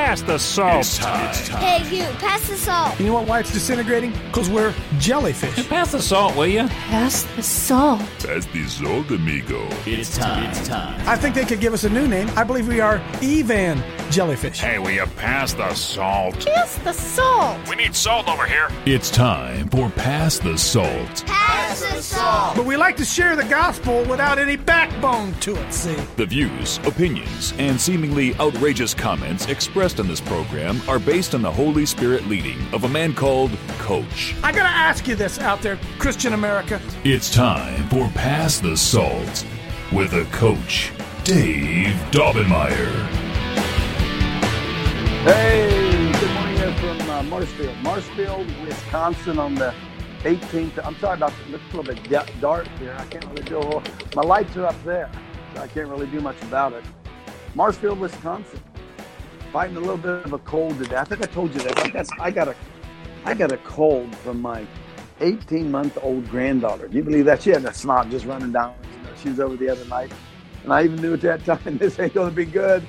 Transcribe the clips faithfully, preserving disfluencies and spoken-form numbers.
pass the salt. It's time. It's time. Hey, you, pass the salt. You know what, why it's disintegrating? Because we're jellyfish. Pass the salt, will you? Pass the salt. Pass the salt, amigo. It's time. It's time. I think they could give us a new name. I believe we are Evan Jellyfish. Hey, will you pass the salt? Pass the salt. We need salt over here. It's time for Pass the Salt. Pass the salt. But we like to share the gospel without any backbone to it, see? The views, opinions, and seemingly outrageous comments expressed in this program are based on the Holy Spirit leading of a man called Coach. I gotta ask you this out there, Christian America. It's time for Pass the Salt with a Coach, Dave Daubenmire. Hey, good morning here from uh, Marshfield. Marshfield, Wisconsin on the eighteenth. I'm sorry about it. It looks a little bit d- dark here. I can't really do a whole... My lights are up there, so I can't really do much about it. Marshfield, Wisconsin. Fighting a little bit of a cold today. I think I told you that. I got, I got a, I got a cold from my eighteen-month-old granddaughter. Do you believe that? She had a snot just running down. You know, she was over the other night, and I even knew at that time this ain't going to be good.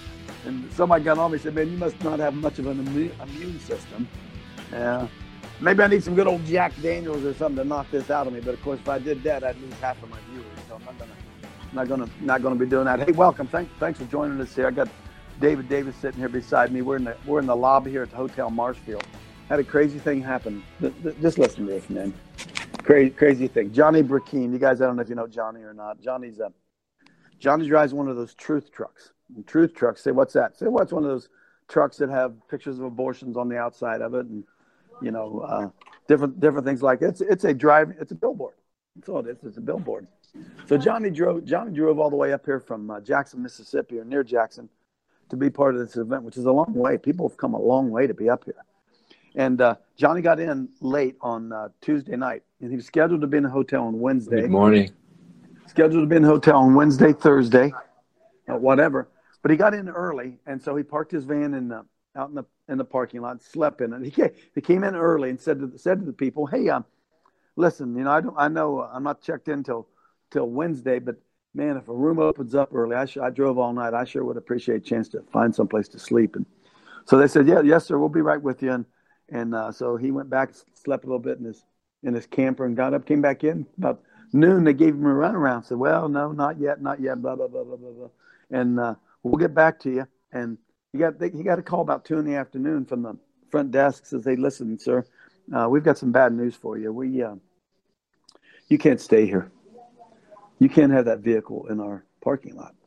And somebody got on me and said, man, you must not have much of an immune, immune system. Yeah. Maybe I need some good old Jack Daniels or something to knock this out of me. But of course, if I did that, I'd lose half of my viewers. So I'm not gonna, not gonna, not gonna be doing that. Hey, welcome. Thanks, thanks for joining us here. I got David Davis sitting here beside me. We're in the, we're in the lobby here at the Hotel Marshfield. Had a crazy thing happen. Just listen to this, man. Crazy, crazy thing. Johnny Burkeen. You guys, I don't know if you know Johnny or not. Johnny's a, Johnny drives one of those truth trucks. And truth trucks. Say, what's that? Say, what's one of those trucks that have pictures of abortions on the outside of it, and you know, uh, different different things like it. It's it's a drive. It's a billboard. That's all it is. It's a billboard. So Johnny drove. Johnny drove all the way up here from uh, Jackson, Mississippi, or near Jackson, to be part of this event, which is a long way. People have come a long way to be up here. And uh, Johnny got in late on uh, Tuesday night, and he was scheduled to be in a hotel on Wednesday. Good morning. Scheduled to be in a hotel on Wednesday, Thursday, or whatever. But he got in early, and so he parked his van in the, out in the in the parking lot, slept in it. He came, he came in early and said to the, said to the people, "Hey, um, listen, you know, I don't, I know I'm not checked in till till Wednesday, but man, if a room opens up early, I sh- I drove all night. I sure would appreciate a chance to find someplace to sleep." And so they said, "Yeah, yes, sir, we'll be right with you." And and uh, so he went back, slept a little bit in his in his camper, and got up, came back in about noon. They gave him a runaround. Said, "Well, no, not yet, not yet." Blah blah blah blah blah blah. And uh, we'll get back to you. And he got he got a call about two in the afternoon from the front desk. Says, "Hey, listen, sir, uh, we've got some bad news for you. We uh, you can't stay here. You can't have that vehicle in our parking lot."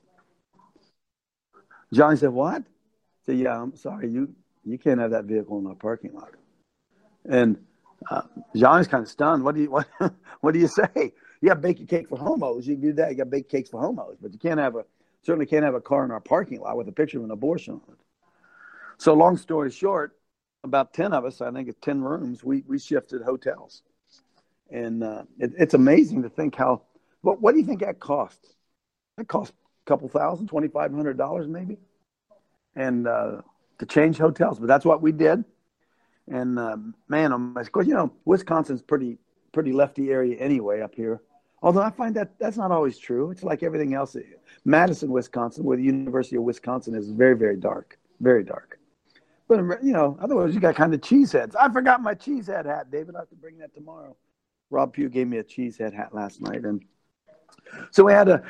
Johnny said, "What?" I said, "Yeah, I'm sorry. You you can't have that vehicle in our parking lot." And uh, Johnny's kind of stunned. What do you what what do you say? You got bake a cake for homos. You can do that. You got bake cakes for homos, but you can't have a Certainly can't have a car in our parking lot with a picture of an abortion on it. So long story short, about ten of us, I think it's ten rooms, we, we shifted hotels. And uh, it, it's amazing to think how, what, what do you think that cost? That cost a couple thousand, twenty-five hundred dollars maybe. And uh, to change hotels, but that's what we did. And uh, man, of course, you know, Wisconsin's pretty, pretty lefty area anyway up here. Although I find that that's not always true. It's like everything else. Madison, Wisconsin, where the University of Wisconsin is, very, very dark, very dark. But, you know, otherwise you got kind of cheeseheads. I forgot my cheesehead hat, David. I have to bring that tomorrow. Rob Pugh gave me a cheesehead hat last night. And so we had a,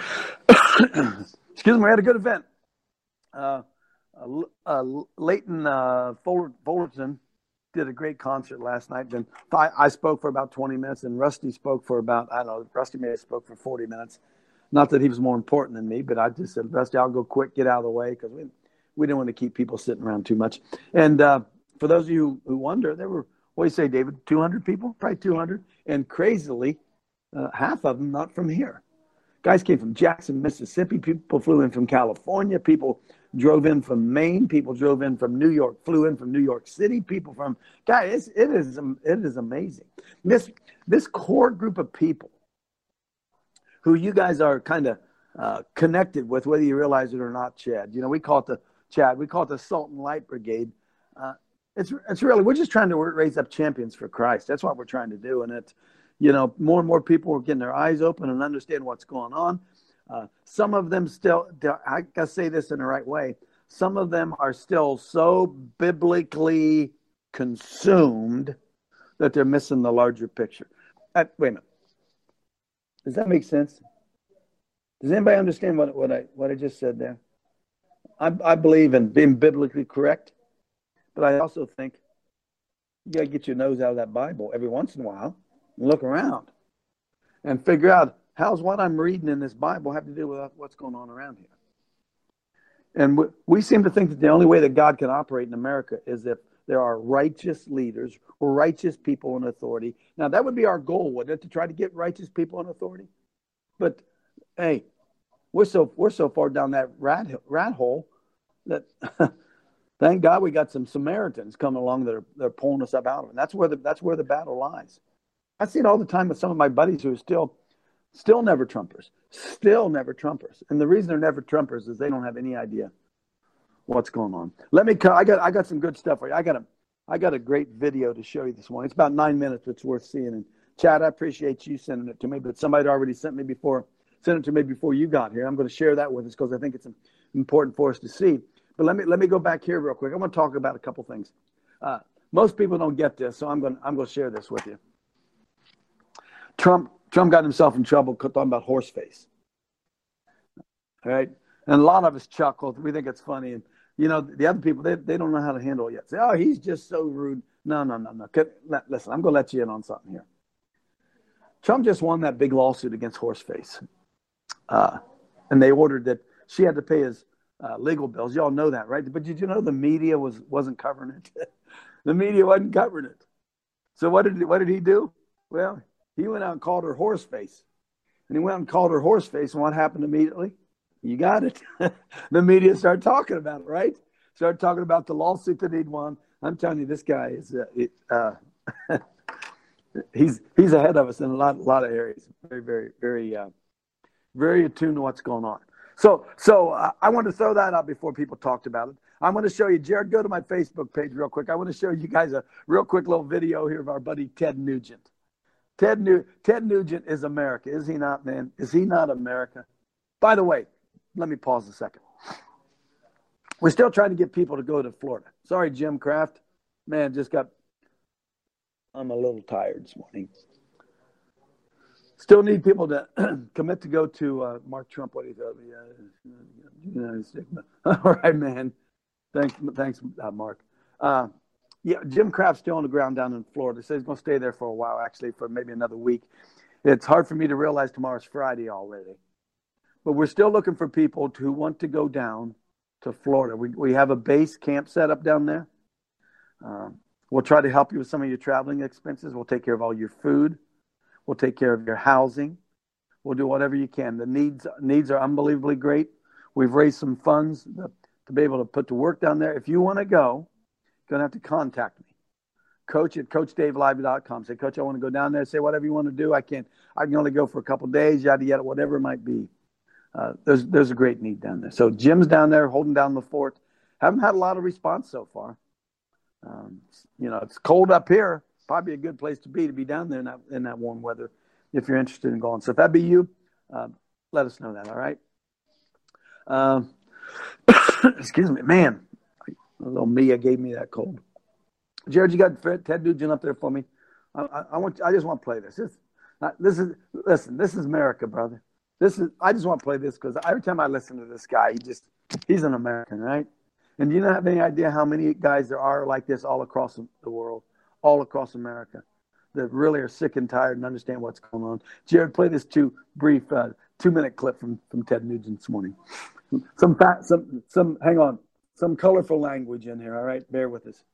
excuse me, we had a good event. Uh, uh, uh, Leighton uh, Fullerton did a great concert last night. Then I, I spoke for about twenty minutes, and Rusty spoke for about, I don't know, Rusty may have spoke for forty minutes. Not that he was more important than me, but I just said, Rusty, I'll go quick, get out of the way, because we, we didn't want to keep people sitting around too much. And uh, for those of you who, who wonder, there were, what do you say, David, two hundred people? Probably two hundred. And crazily, uh, half of them not from here. Guys came from Jackson, Mississippi. People flew in from California. People drove in from Maine. People drove in from New York, flew in from New York City. People from, guys, it is, it is amazing. This, this core group of people who you guys are kind of uh, connected with, whether you realize it or not, Chad. You know, we call it the, Chad, we call it the Salt and Light Brigade. Uh, it's, it's really, we're just trying to raise up champions for Christ. That's what we're trying to do. And it's, you know, more and more people are getting their eyes open and understand what's going on. Uh, some of them still, I gotta say this in the right way, some of them are still so biblically consumed that they're missing the larger picture. Uh, wait a minute. Does that make sense? Does anybody understand what, what I what I just said there? I, I believe in being biblically correct, but I also think you got to get your nose out of that Bible every once in a while and look around and figure out, how's what I'm reading in this Bible have to do with what's going on around here? And we, we seem to think that the only way that God can operate in America is if there are righteous leaders or righteous people in authority. Now, that would be our goal, wouldn't it, to try to get righteous people in authority? But, hey, we're so we're so far down that rat, rat hole that thank God we got some Samaritans coming along that are they're pulling us up out of it. And that's where the that's where the battle lies. I see it all the time with some of my buddies who are still still never Trumpers, still never Trumpers. And the reason they're never Trumpers is they don't have any idea what's going on. Let me. I got. I got some good stuff for you. I got a. I got a great video to show you this morning. It's about nine minutes. It's worth seeing. And Chad, I appreciate you sending it to me. But somebody already sent me before. Sent it to me before you got here. I'm going to share that with us because I think it's important for us to see. But let me let me go back here real quick. I want to talk about a couple things. Uh, most people don't get this, so I'm going. I'm going to share this with you. Trump. Trump got himself in trouble talking about horse face. All right, and a lot of us chuckle. We think it's funny, and you know the other people they they don't know how to handle it yet. Say, oh, he's just so rude. No, no, no, no. Listen, I'm going to let you in on something here. Trump just won that big lawsuit against Horseface. Uh, and they ordered that she had to pay his uh, legal bills. Y'all know that, right? But did you know the media was, wasn't covering it? The media wasn't covering it. So what did what did he do? Well, he went out and called her Horseface. And he went out and called her Horseface. And what happened immediately? You got it. The media started talking about it, right? Started talking about the lawsuit that he'd won. I'm telling you, this guy is uh, it, uh, he's he's ahead of us in a lot a lot of areas. Very very very. Uh, Very attuned to what's going on. So so uh, I want to throw that out before people talked about it. I'm going to show you, Jared, go to my Facebook page real quick. I want to show you guys a real quick little video here of our buddy Ted Nugent. Ted, New- Ted Nugent is America. Is he not, man? Is he not America? By the way, let me pause a second. We're still trying to get people to go to Florida. Sorry, Jim Kraft. Man, just got – I'm a little tired this morning. Still need people to commit to go to uh, Mark Trump. What he said. Yeah, all right, man. Thanks, thanks, uh, Mark. Uh, yeah, Jim Kraft's still on the ground down in Florida. Says he's going to stay there for a while, actually, for maybe another week. It's hard for me to realize tomorrow's Friday already. But we're still looking for people who want to go down to Florida. We we have a base camp set up down there. Uh, we'll try to help you with some of your traveling expenses. We'll take care of all your food. We'll take care of your housing. We'll do whatever you can. The needs needs are unbelievably great. We've raised some funds to, to be able to put to work down there. If you want to go, you're going to have to contact me. Coach at coach dave live dot com. Say, Coach, I want to go down there. Say whatever you want to do. I can't. I can only go for a couple of days, yada, yada, whatever it might be. Uh, there's there's a great need down there. So Jim's down there holding down the fort. Haven't had a lot of response so far. Um, you know, it's cold up here. Probably a good place to be, to be down there in that, in that warm weather if you're interested in going. So if that be you, uh, let us know that, all right? Um, excuse me. Man, little Mia gave me that cold. Jared, you got Ted Nugent up there for me? I, I, I want. I just want to play this. This, uh, this is, listen, this is America, brother. This is. I just want to play this because every time I listen to this guy, he just, he's an American, right? And you don't have any idea how many guys there are like this all across the world. All across America that really are sick and tired and understand what's going on. Jared, play this two brief uh, two-minute clip from, from Ted Nugent this morning. Some, fat, some, some, hang on, some colorful language in here, all right? Bear with us.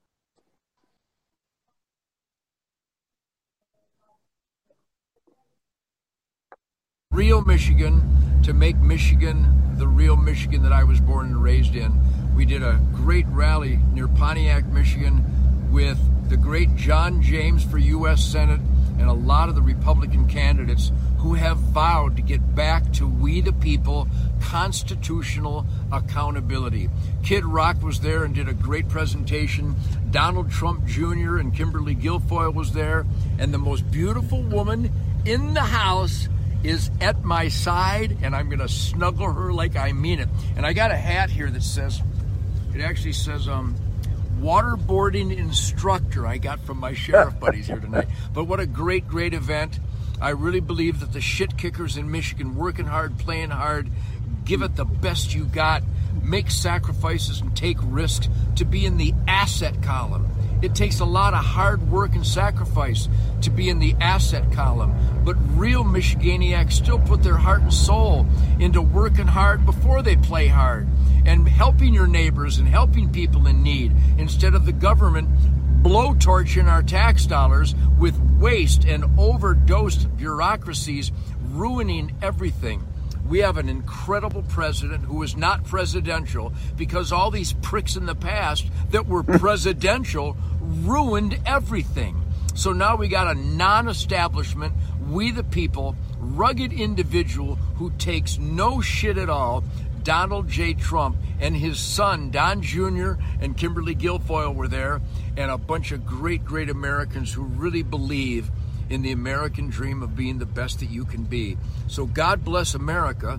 Real Michigan, to make Michigan the real Michigan that I was born and raised in. We did a great rally near Pontiac, Michigan, with the great John James for U S Senate and a lot of the Republican candidates who have vowed to get back to we the people constitutional accountability. Kid Rock was there and did a great presentation. Donald Trump Junior and Kimberly Guilfoyle was there. And the most beautiful woman in the house is at my side, and I'm going to snuggle her like I mean it. And I got a hat here that says, It actually says um, waterboarding instructor I got from my sheriff buddies here tonight. But what a great, great event. I really believe that the shit kickers in Michigan, working hard, playing hard, give it the best you got, make sacrifices and take risks to be in the asset column. It takes a lot of hard work and sacrifice to be in the asset column. But real Michiganiacs still put their heart and soul into working hard before they play hard and helping your neighbors and helping people in need instead of the government blowtorching our tax dollars with waste and overdosed bureaucracies ruining everything. We have an incredible president who is not presidential because all these pricks in the past that were presidential ruined everything. So now we got a non-establishment, we the people, rugged individual who takes no shit at all, Donald J. Trump, and his son, Don Junior, and Kimberly Guilfoyle were there, and a bunch of great, great Americans who really believe in the American dream of being the best that you can be. So God bless America.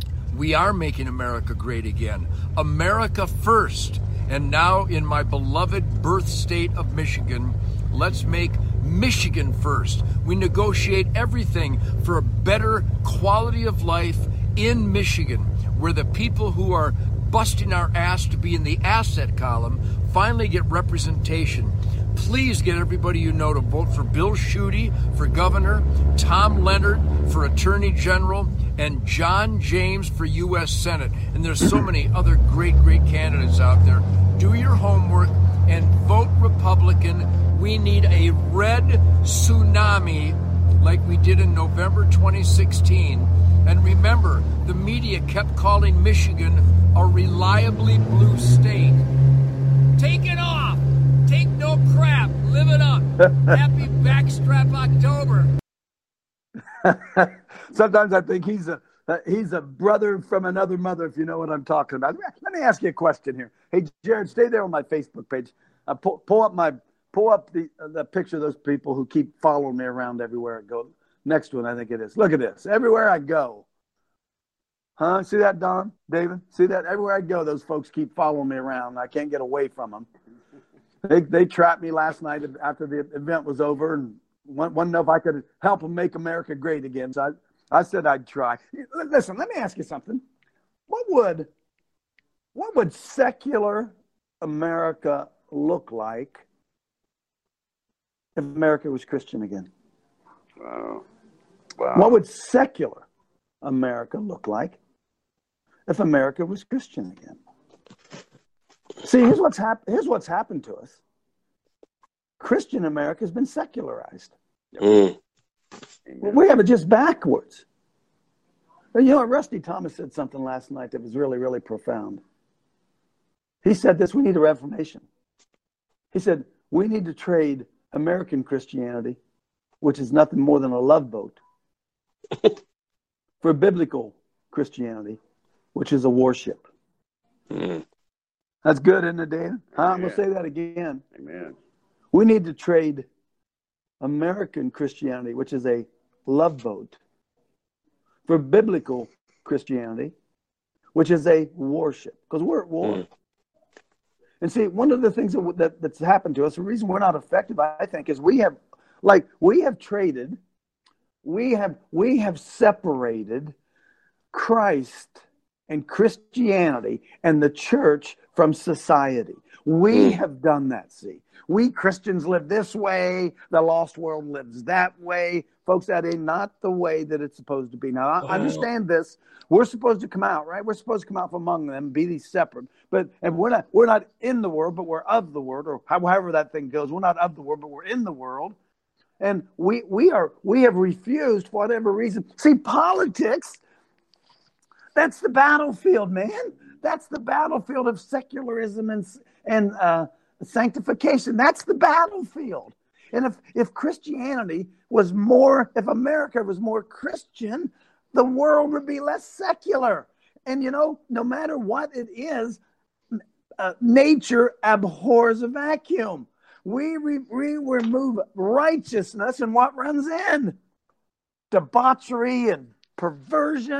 We are making America great again. America first. And now in my beloved birth state of Michigan, let's make Michigan first. We negotiate everything for a better quality of life in Michigan, where the people who are busting our ass to be in the asset column finally get representation. Please get everybody you know to vote for Bill Schuette for governor, Tom Leonard for attorney general, and John James for U S Senate. And there's so many other great, great candidates out there. Do your homework and vote Republican. We need a red tsunami like we did in November twenty sixteen. And remember, the media kept calling Michigan a reliably blue state. Take it off. Take no crap. Live it up. Happy Backstrap October. Sometimes I think he's a uh, he's a brother from another mother, if you know what I'm talking about. Let me ask you a question here. Hey, Jared, stay there on my Facebook page. Uh, pull, pull up my pull up the uh, the picture of those people who keep following me around everywhere I go. Next one, I think it is. Look at this. Everywhere I go. Huh? See that, Don? David? See that? Everywhere I go, those folks keep following me around. I can't get away from them. They they trapped me last night after the event was over and wanted to know if I could help them make America great again. So I, I said I'd try. Listen, let me ask you something. What would what would secular America look like if America was Christian again? Wow. Wow. What would secular America look like if America was Christian again? See, here's what's happened. Here's what's happened to us. Christian America has been secularized. Mm. We have it just backwards. You know, Rusty Thomas said something last night that was really, really profound. He said this: we need a reformation. He said we need to trade American Christianity, which is nothing more than a love boat, for biblical Christianity, which is a warship. Mm. That's good, isn't it, Dan? Huh? I'm going to Yeah. say that again. Amen. We need to trade American Christianity, which is a love boat, for biblical Christianity, which is a warship, because we're at war. Mm. And see, one of the things that, that that's happened to us, the reason we're not effective, I think, is we have, like, we have traded, we have we have separated Christ and Christianity and the church from society. We have done that, see. We Christians live this way. The lost world lives that way. Folks, that ain't not the way that it's supposed to be. Now, I understand this. We're supposed to come out, right? We're supposed to come out from among them, be these separate. But and we're not we're not in the world, but we're of the world, or however that thing goes. We're not of the world, but we're in the world. And we we are we have refused for whatever reason. See, politics, that's the battlefield, man. That's the battlefield of secularism and and uh, sanctification. That's the battlefield. And if if Christianity was more, if America was more Christian, the world would be less secular. And, you know, no matter what it is, uh, nature abhors a vacuum. We, re- we remove righteousness, and what runs in? Debauchery and perversion,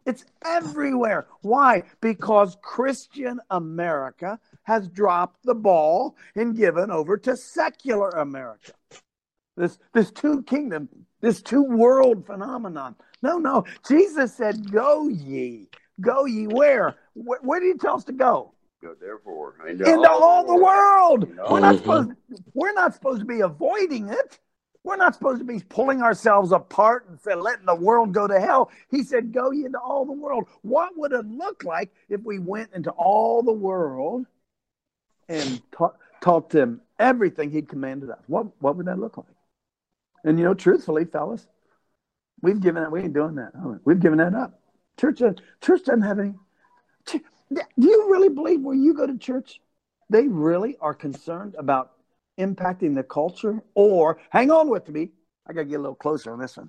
It's everywhere. Why? Because Christian America has dropped the ball and given over to secular America. This, this two kingdom, this two world phenomenon. No, no. Jesus said, go ye. Go ye where? Where, where did he tell us to go? Go therefore Into, into all, all the world. You know? We're not supposed we're not supposed to be avoiding it. We're not supposed to be pulling ourselves apart and say, letting the world go to hell. He said, go ye into all the world. What would it look like if we went into all the world and ta- taught them everything he'd commanded us? What, what would that look like? And, you know, truthfully, fellas, we've given that. We ain't doing that. We've given that up. Church, church doesn't have any. Do you really believe where you go to church, they really are concerned about impacting the culture? Or, hang on with me, I got to get a little closer on this one.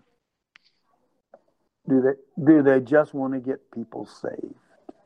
Do they, do they just want to get people saved?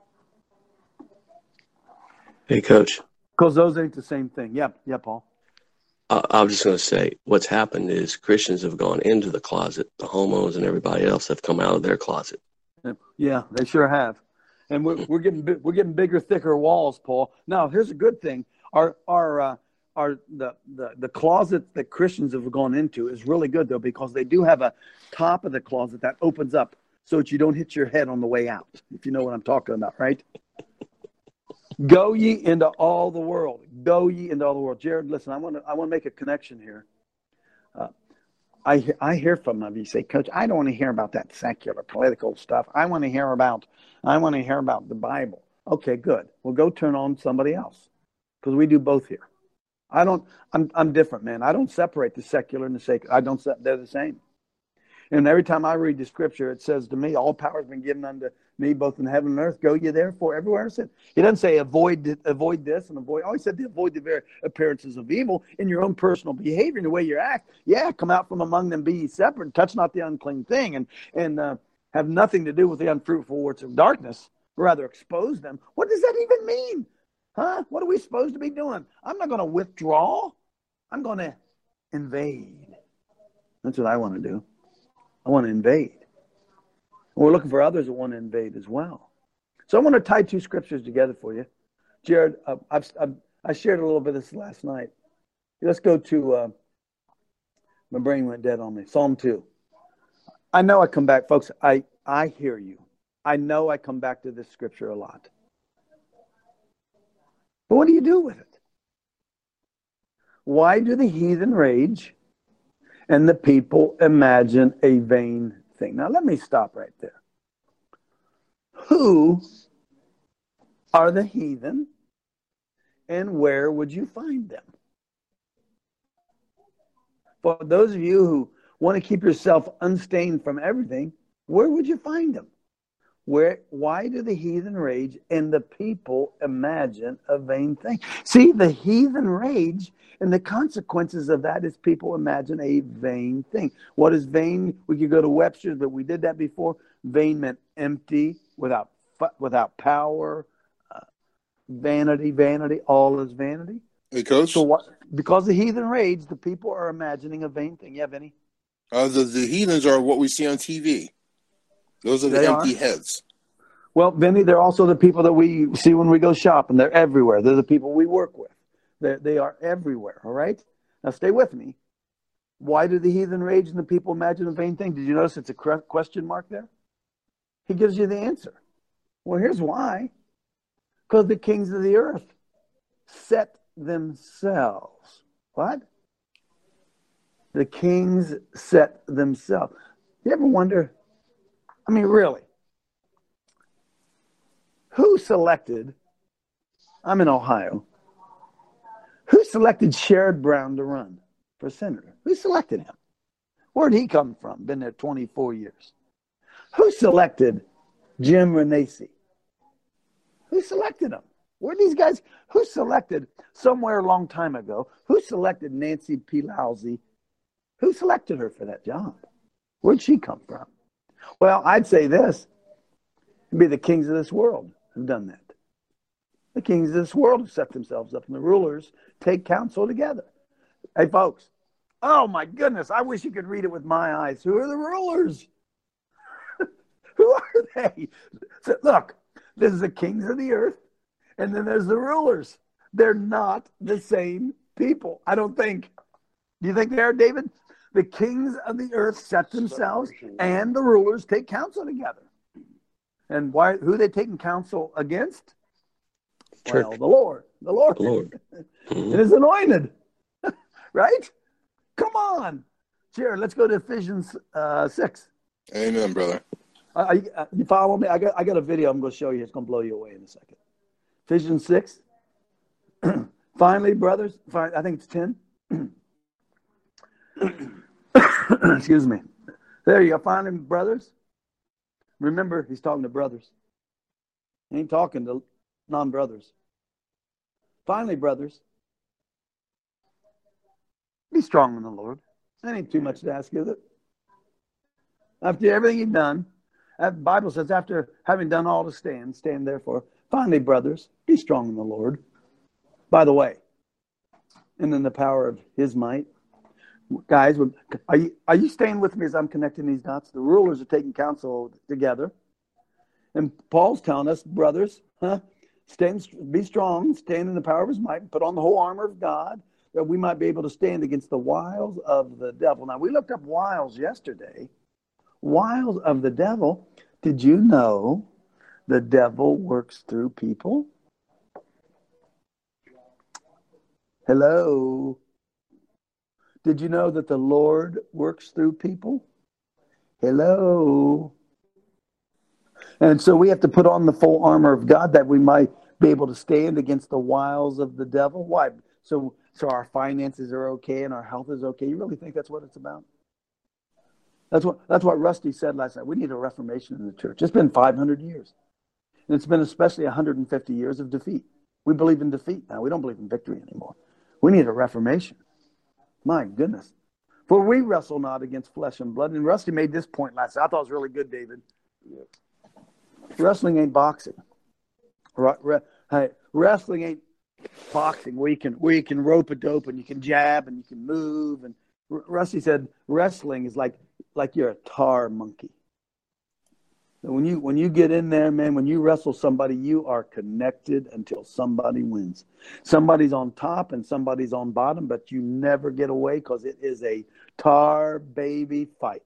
Hey, Coach. Because those ain't the same thing. Yeah, yeah, Paul. Uh, I was just going to say, what's happened is Christians have gone into the closet. The homos and everybody else have come out of their closet. Yeah, they sure have. And we're, we're getting we're getting bigger, thicker walls, Paul. Now, here's a good thing. Our our uh, our the, the the closet that Christians have gone into is really good though, because they do have a top of the closet that opens up so that you don't hit your head on the way out. If you know what I'm talking about, right? Go ye into all the world. Go ye into all the world. Jared, listen, I want to I want to make a connection here. Uh, I I hear from them. You say, Coach, I don't want to hear about that secular political stuff. I want to hear about I want to hear about the Bible. Okay, good. Well, go turn on somebody else, because we do both here. I don't. I'm I'm different, man. I don't separate the secular and the sacred. I don't. They're the same. And every time I read the scripture, it says to me, all power has been given unto me, both in heaven and earth. Go ye therefore everywhere I said. He doesn't say avoid avoid this and avoid. Oh, he said to avoid the very appearances of evil in your own personal behavior and the way you act. Yeah, come out from among them, be ye separate, and touch not the unclean thing, and and uh, have nothing to do with the unfruitful works of darkness. Rather expose them. What does that even mean? Huh? What are we supposed to be doing? I'm not going to withdraw. I'm going to invade. That's what I want to do. I want to invade. We're looking for others that want to invade as well. So I want to tie two scriptures together for you. Jared, uh, I've, I've, I shared a little bit of this last night. Let's go to, uh, my brain went dead on me, Psalm two. I know I come back, folks, I, I hear you. I know I come back to this scripture a lot. But what do you do with it? Why do the heathen rage and the people imagine a vain thing? Now, let me stop right there. Who are the heathen, and where would you find them? For those of you who want to keep yourself unstained from everything, where would you find them? Where? Why do the heathen rage and the people imagine a vain thing? See, the heathen rage, and the consequences of that is people imagine a vain thing. What is vain? We could go to Webster's, but we did that before. Vain meant empty, without without power, uh, vanity, vanity. All is vanity. Hey, Coach. So what? Because the heathen rage, the people are imagining a vain thing. Yeah, Vinny? Uh, the, the heathens are what we see on T V. Those are the They empty are. heads. Well, Vinny, they're also the people that we see when we go shopping. They're everywhere. They're the people we work with. They're, they are everywhere, all right? Now, stay with me. Why do the heathen rage and the people imagine a vain thing? Did you notice it's a question mark there? He gives you the answer. Well, here's why. Because the kings of the earth set themselves. What? The kings set themselves. You ever wonder? I mean, really, who selected, I'm in Ohio, who selected Sherrod Brown to run for senator? Who selected him? Where'd he come from? Been there twenty-four years. Who selected Jim Renacci? Who selected him? Where are these guys? Who selected somewhere a long time ago? Who selected Nancy Pelosi? Who selected her for that job? Where'd she come from? Well, I'd say this. It'd be the kings of this world who've done that. The kings of this world have set themselves up, and the rulers take counsel together. Hey, folks. Oh, my goodness. I wish you could read it with my eyes. Who are the rulers? Who are they? So, look, there's the kings of the earth, and then there's the rulers. They're not the same people, I don't think. Do you think they are, David? The kings of the earth set themselves, and the rulers take counsel together. And why? Who are they taking counsel against? Church. Well, the Lord. The Lord. The Lord. Mm-hmm. It is anointed. Right? Come on. Jared, let's go to Ephesians uh, six. Amen, brother. Uh, you, uh, you follow me? I got I got a video I'm going to show you. It's going to blow you away in a second. Ephesians six. Finally, brothers, fi- I think it's ten. Excuse me. There you go. Finally, brothers. Remember, he's talking to brothers. He ain't talking to non-brothers. Finally, brothers, be strong in the Lord. That ain't too much to ask, is it? After everything you've done, the Bible says, after having done all to stand, stand therefore. Finally, brothers, be strong in the Lord. By the way, and in the power of his might. Guys, are you, are you staying with me as I'm connecting these dots? The rulers are taking counsel together. And Paul's telling us, brothers, huh? Stand, be strong, stand in the power of his might, put on the whole armor of God, that we might be able to stand against the wiles of the devil. Now, we looked up wiles yesterday. Wiles of the devil. Did you know the devil works through people? Hello? Did you know that the Lord works through people? Hello? And so we have to put on the full armor of God that we might be able to stand against the wiles of the devil. Why? So so our finances are okay and our health is okay. You really think that's what it's about? That's what that's what Rusty said last night. We need a reformation in the church. It's been five hundred years. And it's been especially one hundred fifty years of defeat. We believe in defeat now. We don't believe in victory anymore. We need a reformation. My goodness. For we wrestle not against flesh and blood. And Rusty made this point last night. I thought it was really good, David. Yeah. Wrestling ain't boxing. Hey, wrestling ain't boxing where you can where you can rope a dope and you can jab and you can move. And Rusty said wrestling is like like you're a tar monkey. So when you when you get in there, man, when you wrestle somebody, you are connected until somebody wins. Somebody's on top and somebody's on bottom, but you never get away because it is a tar baby fight.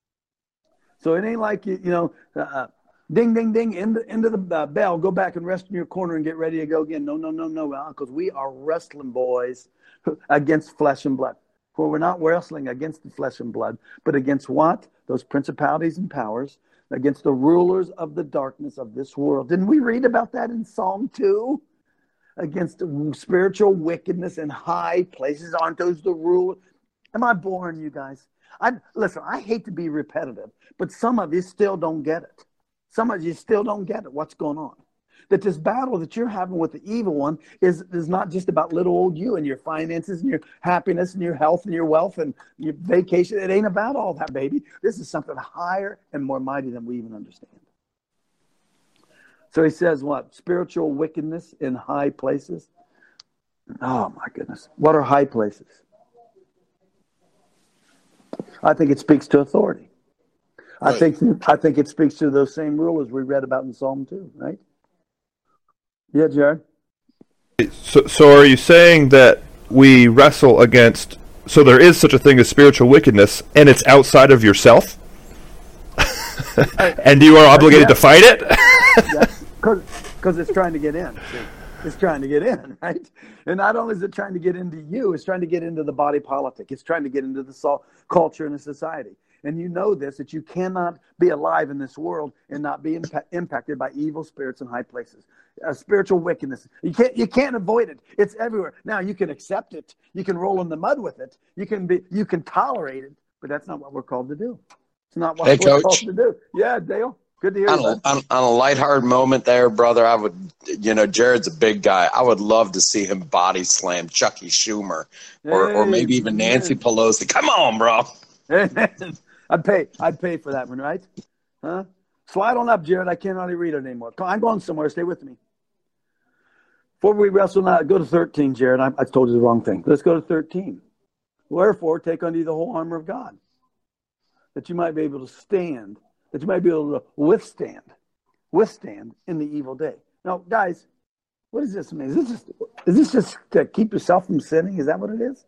So it ain't like you you know. Uh, Ding, ding, ding, into, into the uh, bell. Go back and rest in your corner and get ready to go again. No, no, no, no, because we are wrestling, boys, against flesh and blood. For we're not wrestling against the flesh and blood, but against what? Those principalities and powers, against the rulers of the darkness of this world. Didn't we read about that in Psalm two? Against spiritual wickedness in high places. Aren't those the rulers? Am I boring you guys? I Listen, I hate to be repetitive, but some of you still don't get it. Some of you still don't get it, what's going on. That this battle that you're having with the evil one is, is not just about little old you and your finances and your happiness and your health and your wealth and your vacation. It ain't about all that, baby. This is something higher and more mighty than we even understand. So he says what? Spiritual wickedness in high places. Oh, my goodness. What are high places? I think it speaks to authority. I think I think it speaks to those same rulers we read about in Psalm two, right? Yeah, Jared? So, so are you saying that we wrestle against, so there is such a thing as spiritual wickedness, and it's outside of yourself? And you are obligated yeah. to fight it? Yes, because it's trying to get in. See? It's trying to get in, right? And not only is it trying to get into you, it's trying to get into the body politic. It's trying to get into the so- culture and the society. And you know this, that you cannot be alive in this world and not be impa- impacted by evil spirits in high places. Uh, spiritual wickedness. You can't you can't avoid it. It's everywhere. Now, you can accept it. You can roll in the mud with it. You can be you can tolerate it, but that's not what we're called to do. It's not what hey, we're Coach. called to do. Yeah, Dale. Good to hear on you, a, on, on a lighthearted moment there, brother, I would, you know, Jared's a big guy. I would love to see him body slam Chucky Schumer or, hey, or maybe even man. Nancy Pelosi. Come on, bro. I'd pay. I'd pay for that one, right? Huh? Slide on up, Jared. I can't hardly read it anymore. I'm going somewhere. Stay with me. Before we wrestle now, go to thirteen, Jared. I, I told you the wrong thing. Let's go to thirteen. Wherefore, take unto you the whole armor of God, that you might be able to stand that you might be able to withstand, withstand in the evil day. Now, guys, what does this mean? Is this just, is this just to keep yourself from sinning? Is that what it is?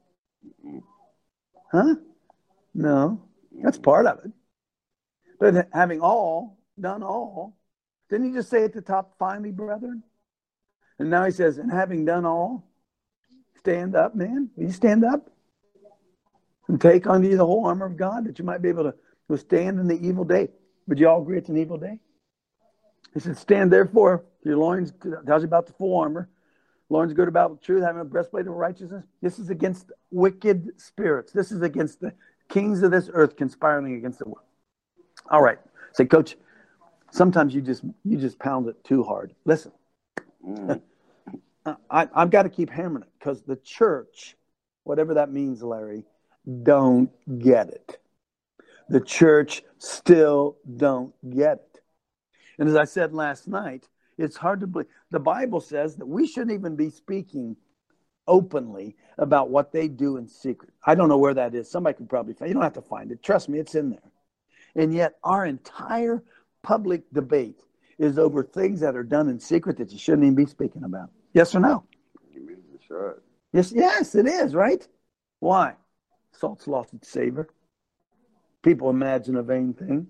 Huh? No, that's part of it. But having all, done all, didn't he just say at the top, finally, brethren? And now he says, and having done all, stand up, man. Will you stand up? And take on you the whole armor of God that you might be able to withstand in the evil day. Would you all agree it's an evil day? He said, stand therefore, your loins, tells you about the full armor. Loins good about the truth, having a breastplate of righteousness. This is against wicked spirits. This is against the kings of this earth conspiring against the world. All right. Say, Coach, sometimes you just you just pound it too hard. Listen, mm. I, I've got to keep hammering it because the church, whatever that means, Larry, don't get it. The church still don't get it. And as I said last night, it's hard to believe. The Bible says that we shouldn't even be speaking openly about what they do in secret. I don't know where that is. Somebody could probably find it. You don't have to find it. Trust me, it's in there. And yet our entire public debate is over things that are done in secret that you shouldn't even be speaking about. Yes or no? Sure. Yes, yes, it is, right? Why? Salt's lost its savor. People imagine a vain thing.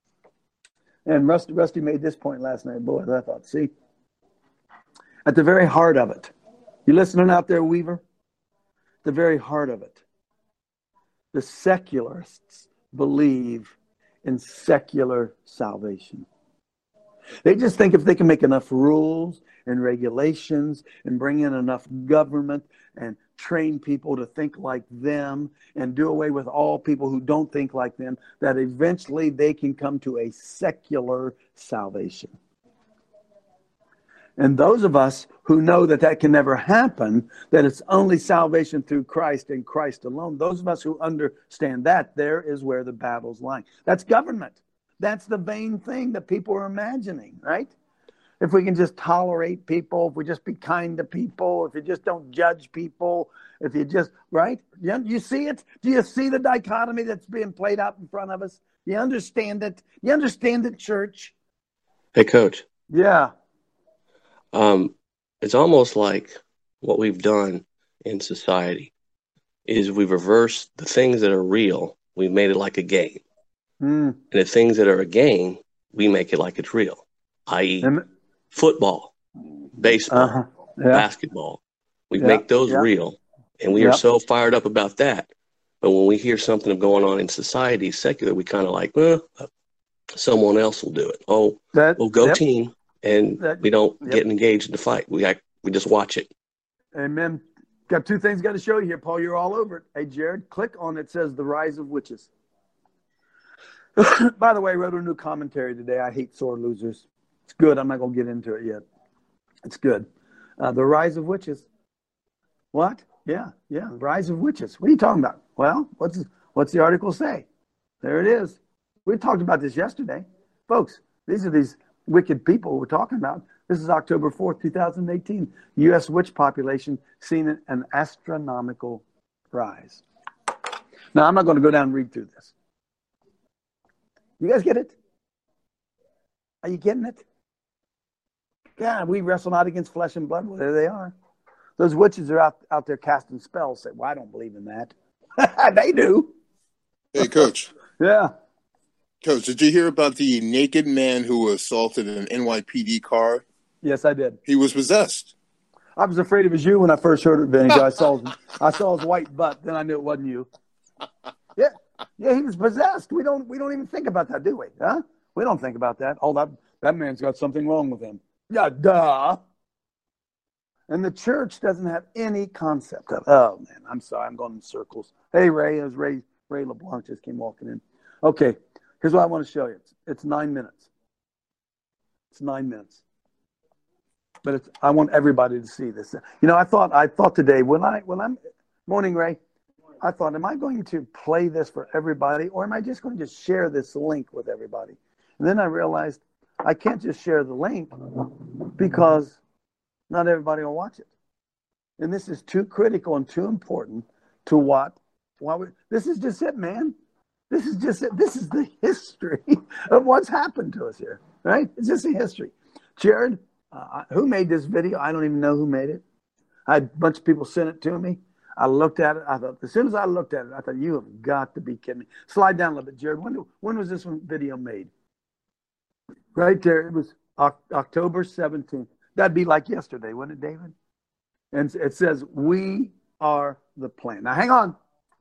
And Rusty, Rusty made this point last night, boy, I thought, see, at the very heart of it, you listening out there, Weaver? The very heart of it, the secularists believe in secular salvation. They just think if they can make enough rules and regulations and bring in enough government and train people to think like them and do away with all people who don't think like them, that eventually they can come to a secular salvation. And those of us who know that that can never happen, that it's only salvation through Christ and Christ alone, those of us who understand that, there is where the battle's lying. That's government. That's the vain thing that people are imagining, right? If we can just tolerate people, if we just be kind to people, if you just don't judge people, if you just, right? You, you see it? Do you see the dichotomy that's being played out in front of us? You understand it? You understand it, church? Hey, Coach. Yeah. Um, it's almost like what we've done in society is we've reversed the things that are real. We've made it like a game. Mm. And the things that are a game, we make it like it's real, that is football, baseball, uh-huh. yeah. basketball. We yeah. make those yeah. real. And we yeah. are so fired up about that. But when we hear something going on in society, secular, we kind of like, well, someone else will do it. Oh, that, we'll go yep. team. And that, we don't yep. get engaged in the fight. We act, we just watch it. Amen. Got two things got to show you here, Paul. You're all over it. Hey, Jared, click on it. It says The Rise of Witches. By the way, I wrote a new commentary today. I hate sore losers. It's good. I'm not going to get into it yet. It's good. Uh, the Rise of Witches. What? Yeah, yeah. Rise of Witches. What are you talking about? Well, what's what's the article say? There it is. We talked about this yesterday. Folks, these are these wicked people we're talking about. This is October fourth, twenty eighteen. U S witch population seen an astronomical rise. Now, I'm not going to go down and read through this. You guys get it? Are you getting it? God, we wrestle not against flesh and blood. Well, there they are. Those witches are out, out there casting spells. Say, well, I don't believe in that. They do. Hey, Coach. Yeah. Coach, did you hear about the naked man who assaulted an N Y P D car? Yes, I did. He was possessed. I was afraid it was you when I first heard it, Vinny. I saw his, I saw his white butt. Then I knew it wasn't you. Yeah, yeah, he was possessed. We don't we don't even think about that, do we? Huh? We don't think about that. Oh, that that man's got something wrong with him. Yeah, duh. And the church doesn't have any concept of. Oh man, I'm sorry, I'm going in circles. Hey, Ray, as Ray Ray LeBlanc just came walking in. Okay. Here's what I want to show you. It's, it's nine minutes. It's nine minutes. But it's, I want everybody to see this. You know, I thought I thought today when I when I'm morning, Ray. I thought, am I going to play this for everybody, or am I just going to just share this link with everybody? And then I realized I can't just share the link because not everybody will watch it. And this is too critical and too important to what. Why we, this is just it, man. This is just this is the history of what's happened to us here, right? It's just a history. Jared, uh, who made this video? I don't even know who made it. I had a bunch of people send it to me. I looked at it. I thought, as soon as I looked at it, I thought, you have got to be kidding me. Slide down a little bit, Jared. When, do, when was this one video made? Right there. It was October seventeenth. That'd be like yesterday, wouldn't it, David? And it says, we are the plan. Now, hang on.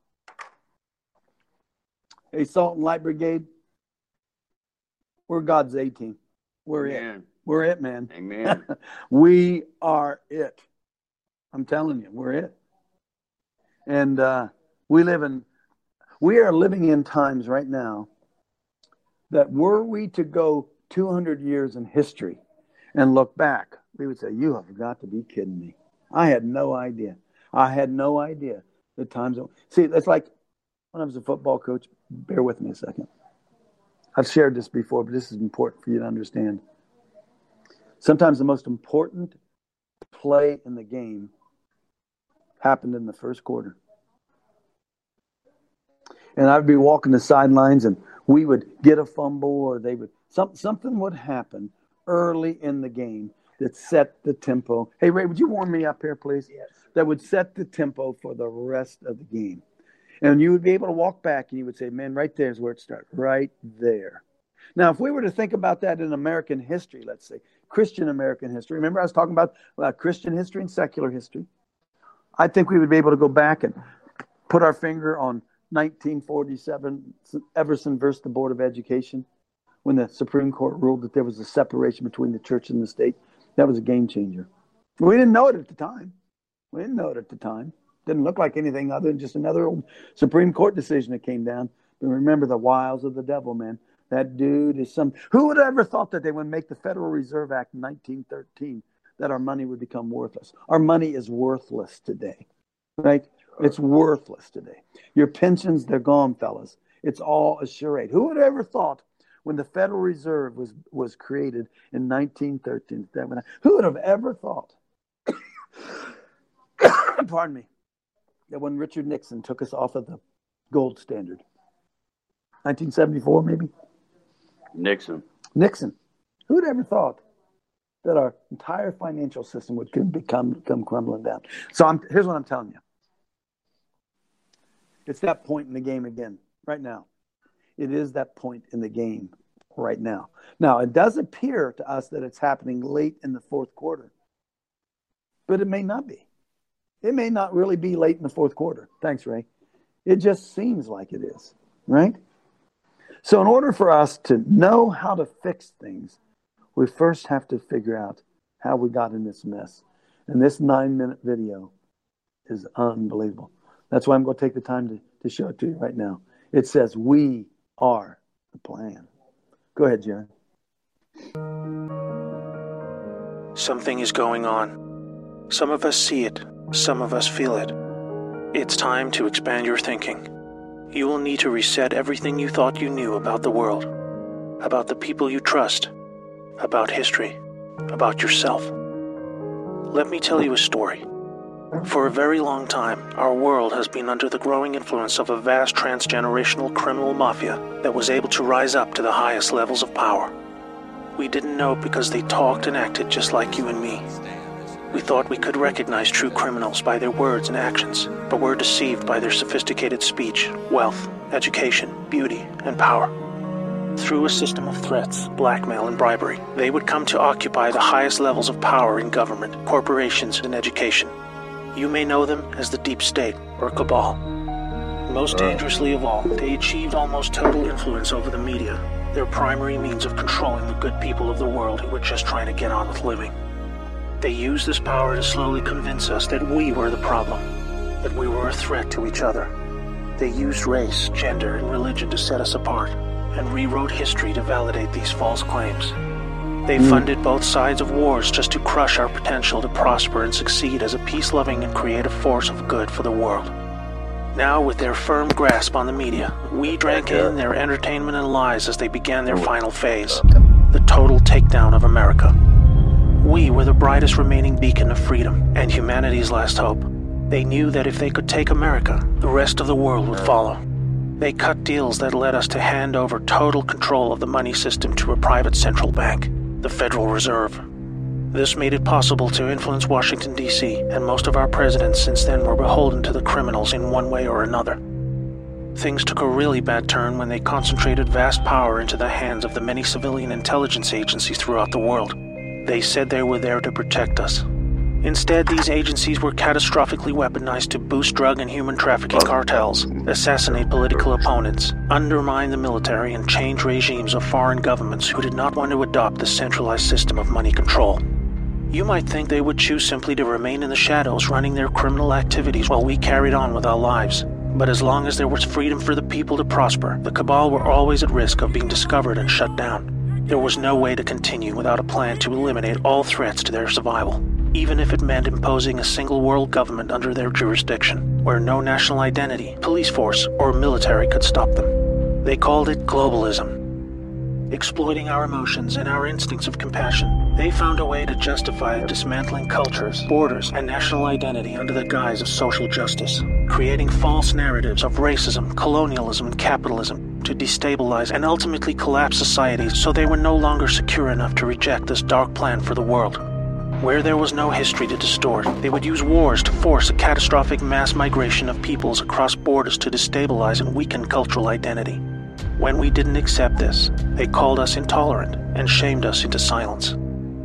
Hey, Salt and Light Brigade, we're God's A-team. We're Amen. it. We're it, man. Amen. We are it. I'm telling you, we're it. And uh, we live in, we are living in times right now that were we to go two hundred years in history and look back, we would say, you have got to be kidding me. I had no idea. I had no idea the times. See, it's like when I was a football coach, bear with me a second. I've shared this before, but this is important for you to understand. Sometimes the most important play in the game happened in the first quarter. And I'd be walking the sidelines and we would get a fumble or they would some, something would happen early in the game that set the tempo. Hey, Ray, would you warm me up here, please? Yes. That would set the tempo for the rest of the game. And you would be able to walk back and you would say, man, right there is where it starts, right there. Now, if we were to think about that in American history, let's say, Christian American history, remember I was talking about uh, Christian history and secular history. I think we would be able to go back and put our finger on nineteen forty-seven, Everson versus the Board of Education, when the Supreme Court ruled that there was a separation between the church and the state. That was a game changer. We didn't know it at the time. We didn't know it at the time. Didn't look like anything other than just another old Supreme Court decision that came down. But remember the wiles of the devil, man. That dude is some... Who would have ever thought that they would make the Federal Reserve Act in nineteen thirteen that our money would become worthless? Our money is worthless today, right? It's worthless today. Your pensions, they're gone, fellas. It's all a charade. Who would have ever thought when the Federal Reserve was, was created in nineteen thirteen? That when I, who would have ever thought, pardon me, that when Richard Nixon took us off of the gold standard, nineteen seventy-four maybe? Nixon. Nixon. Who would have ever thought that our entire financial system would become come crumbling down? So I'm, here's what I'm telling you. It's that point in the game again, right now. It is that point in the game right now. Now, it does appear to us that it's happening late in the fourth quarter, but it may not be. It may not really be late in the fourth quarter. Thanks, Ray. It just seems like it is, right? So in order for us to know how to fix things, we first have to figure out how we got in this mess. And this nine-minute video is unbelievable. That's why I'm going to take the time to, to show it to you right now. It says, we are the plan. Go ahead, Jared. Something is going on. Some of us see it. Some of us feel it. It's time to expand your thinking. You will need to reset everything you thought you knew about the world, about the people you trust, about history, about yourself. Let me tell you a story. For a very long time, our world has been under the growing influence of a vast transgenerational criminal mafia that was able to rise up to the highest levels of power. We didn't know because they talked and acted just like you and me. We thought we could recognize true criminals by their words and actions, but were deceived by their sophisticated speech, wealth, education, beauty, and power. Through a system of threats, blackmail, and bribery, they would come to occupy the highest levels of power in government, corporations, and education. You may know them as the Deep State or Cabal. Most dangerously of all, they achieved almost total influence over the media, their primary means of controlling the good people of the world who were just trying to get on with living. They used this power to slowly convince us that we were the problem, that we were a threat to each other. They used race, gender, and religion to set us apart, and rewrote history to validate these false claims. They mm. funded both sides of wars just to crush our potential to prosper and succeed as a peace-loving and creative force of good for the world. Now, with their firm grasp on the media, we drank in their entertainment and lies as they began their final phase, the total takedown of America. We were the brightest remaining beacon of freedom and humanity's last hope. They knew that if they could take America, the rest of the world would follow. They cut deals that led us to hand over total control of the money system to a private central bank, the Federal Reserve. This made it possible to influence Washington, D C, and most of our presidents since then were beholden to the criminals in one way or another. Things took a really bad turn when they concentrated vast power into the hands of the many civilian intelligence agencies throughout the world. They said they were there to protect us. Instead, these agencies were catastrophically weaponized to boost drug and human trafficking cartels, assassinate political opponents, undermine the military, and change regimes of foreign governments who did not want to adopt the centralized system of money control. You might think they would choose simply to remain in the shadows running their criminal activities while we carried on with our lives. But as long as there was freedom for the people to prosper, the Cabal were always at risk of being discovered and shut down. There was no way to continue without a plan to eliminate all threats to their survival, even if it meant imposing a single world government under their jurisdiction, where no national identity, police force, or military could stop them. They called it globalism. Exploiting our emotions and our instincts of compassion, they found a way to justify dismantling cultures, borders, and national identity under the guise of social justice, creating false narratives of racism, colonialism, and capitalism to destabilize and ultimately collapse societies so they were no longer secure enough to reject this dark plan for the world. Where there was no history to distort, they would use wars to force a catastrophic mass migration of peoples across borders to destabilize and weaken cultural identity. When we didn't accept this, they called us intolerant and shamed us into silence.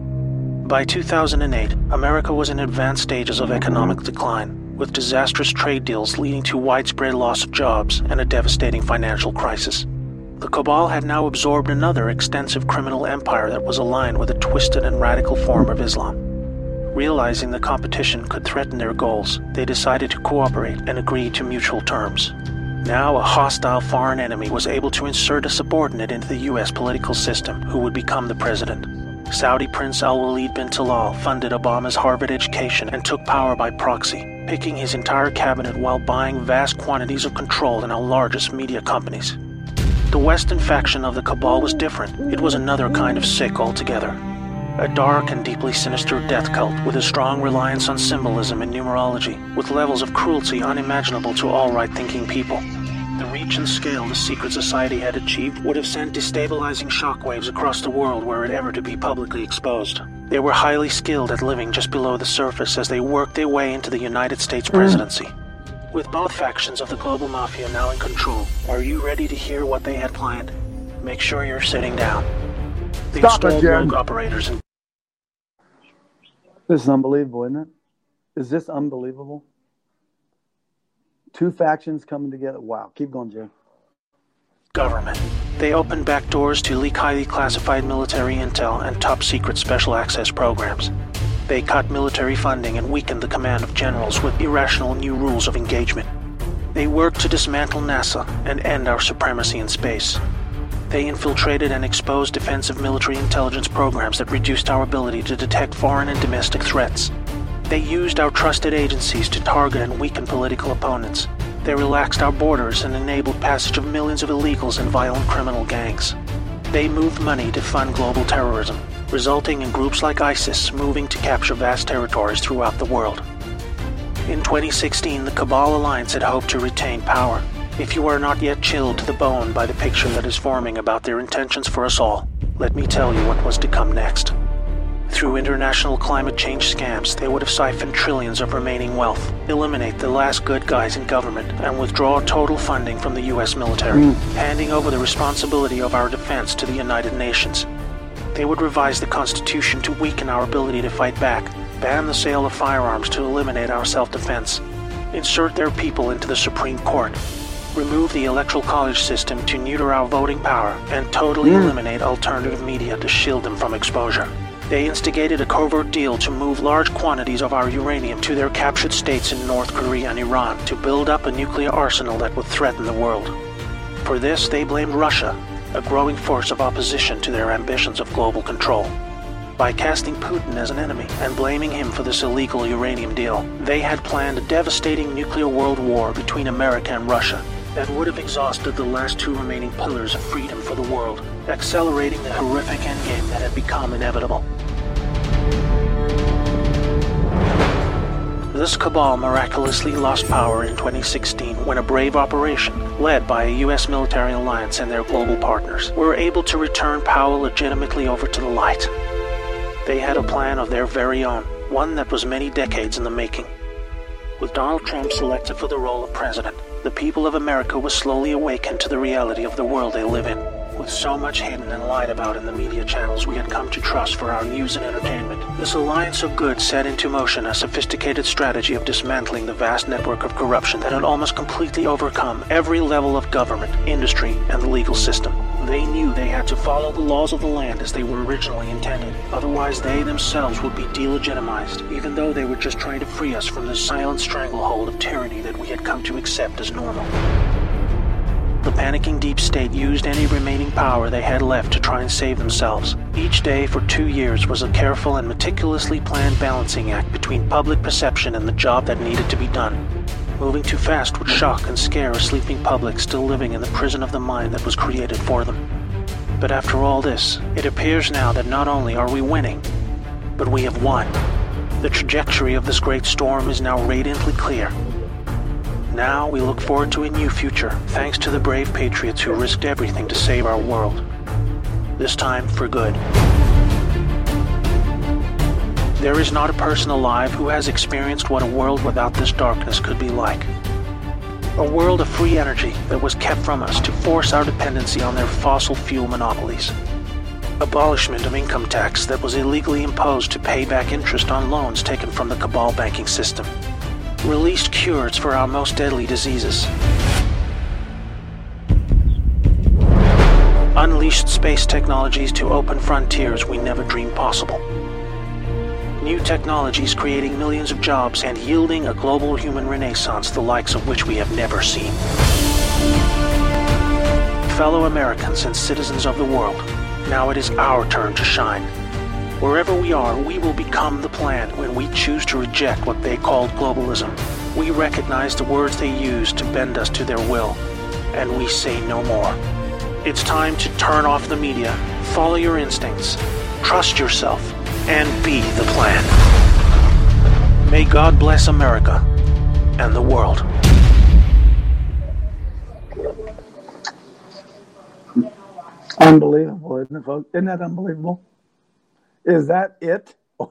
By two thousand eight, America was in advanced stages of economic decline, with disastrous trade deals leading to widespread loss of jobs and a devastating financial crisis. The Cabal had now absorbed another extensive criminal empire that was aligned with a twisted and radical form of Islam. Realizing the competition could threaten their goals, they decided to cooperate and agree to mutual terms. Now a hostile foreign enemy was able to insert a subordinate into the U S political system who would become the president. Saudi Prince Al-Walid bin Talal funded Obama's Harvard education and took power by proxy, picking his entire cabinet while buying vast quantities of control in our largest media companies. The Western faction of the Cabal was different. It was another kind of sick altogether. A dark and deeply sinister death cult with a strong reliance on symbolism and numerology, with levels of cruelty unimaginable to all right-thinking people. The reach and scale the secret society had achieved would have sent destabilizing shockwaves across the world were it ever to be publicly exposed. They were highly skilled at living just below the surface as they worked their way into the United States presidency. With both factions of the global mafia now in control, are you ready to hear what they had planned? Make sure you're sitting down. They Stop it, installed Jen. rogue operators and This is unbelievable, isn't it? Is this unbelievable? Two factions coming together. Wow. Keep going, Jay. government. They opened back doors to leak highly classified military intel and top-secret special access programs. They cut military funding and weakened the command of generals with irrational new rules of engagement. They worked to dismantle NASA and end our supremacy in space. They infiltrated and exposed defensive military intelligence programs that reduced our ability to detect foreign and domestic threats. They used our trusted agencies to target and weaken political opponents. They relaxed our borders and enabled passage of millions of illegals and violent criminal gangs. They moved money to fund global terrorism, resulting in groups like ISIS moving to capture vast territories throughout the world. In twenty sixteen, the Cabal Alliance had hoped to retain power. If you are not yet chilled to the bone by the picture that is forming about their intentions for us all, let me tell you what was to come next. Through international climate change scams, they would have siphoned trillions of remaining wealth, eliminate the last good guys in government, and withdraw total funding from the U S military, mm. handing over the responsibility of our defense to the United Nations. They would revise the Constitution to weaken our ability to fight back, ban the sale of firearms to eliminate our self-defense, insert their people into the Supreme Court, remove the Electoral College system to neuter our voting power, and totally mm. eliminate alternative media to shield them from exposure. They instigated a covert deal to move large quantities of our uranium to their captured states in North Korea and Iran to build up a nuclear arsenal that would threaten the world. For this, they blamed Russia, a growing force of opposition to their ambitions of global control. By casting Putin as an enemy and blaming him for this illegal uranium deal, they had planned a devastating nuclear world war between America and Russia that would have exhausted the last two remaining pillars of freedom for the world, accelerating the horrific endgame that had become inevitable. This cabal miraculously lost power in twenty sixteen when a brave operation, led by a U S military alliance and their global partners, were able to return power legitimately over to the light. They had a plan of their very own, one that was many decades in the making. With Donald Trump selected for the role of president, the people of America were slowly awakened to the reality of the world they live in. With so much hidden and lied about in the media channels we had come to trust for our news and entertainment, this alliance of good set into motion a sophisticated strategy of dismantling the vast network of corruption that had almost completely overcome every level of government, industry, and the legal system. They knew they had to follow the laws of the land as they were originally intended. Otherwise, they themselves would be delegitimized, even though they were just trying to free us from the silent stranglehold of tyranny that we had come to accept as normal. The panicking deep state used any remaining power they had left to try and save themselves. Each day for two years was a careful and meticulously planned balancing act between public perception and the job that needed to be done. Moving too fast would shock and scare a sleeping public still living in the prison of the mind that was created for them. But after all this, it appears now that not only are we winning, but we have won. The trajectory of this great storm is now radiantly clear. Now we look forward to a new future, thanks to the brave patriots who risked everything to save our world. This time for good. There is not a person alive who has experienced what a world without this darkness could be like. A world of free energy that was kept from us to force our dependency on their fossil fuel monopolies. Abolishment of income tax that was illegally imposed to pay back interest on loans taken from the cabal banking system. Released cures for our most deadly diseases. Unleashed space technologies to open frontiers we never dreamed possible. New technologies creating millions of jobs and yielding a global human renaissance the likes of which we have never seen. Fellow Americans and citizens of the world, now it is our turn to shine. Wherever we are, we will become the plan when we choose to reject what they called globalism. We recognize the words they use to bend us to their will, and we say no more. It's time to turn off the media, follow your instincts, trust yourself, and be the plan. May God bless America and the world. Unbelievable, isn't it, folks? Isn't that unbelievable? Is that it? Or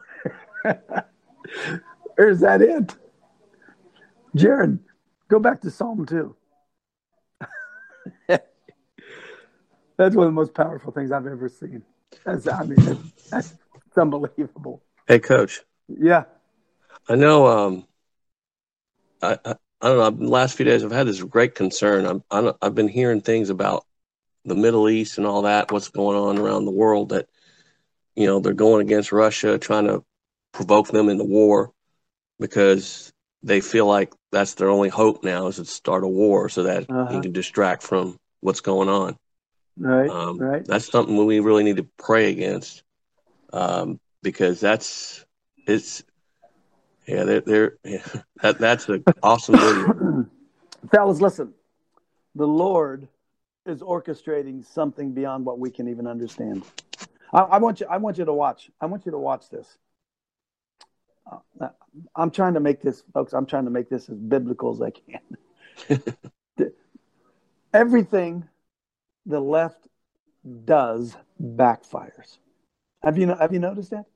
is that it? Jared, go back to Psalm two. That's one of the most powerful things I've ever seen. That's, I mean, that's, that's unbelievable. Hey, Coach. Yeah. I know. Um, I, I I don't know. The last few days, I've had this great concern. I'm, I don't, I've been hearing things about the Middle East and all that. What's going on around the world? That you know they're going against Russia, trying to provoke them into war because they feel like that's their only hope now is to start a war, so that uh-huh. you can distract from what's going on. Right. Um, right. That's something we really need to pray against. Um, because that's it's yeah they're, they're yeah, that that's an awesome video. Fellas, listen, the Lord is orchestrating something beyond what we can even understand. I, I want you I want you to watch. I want you to watch this. Uh, I'm trying to make this, folks. I'm trying to make this as biblical as I can. Everything the left does backfires. Have you have you noticed that?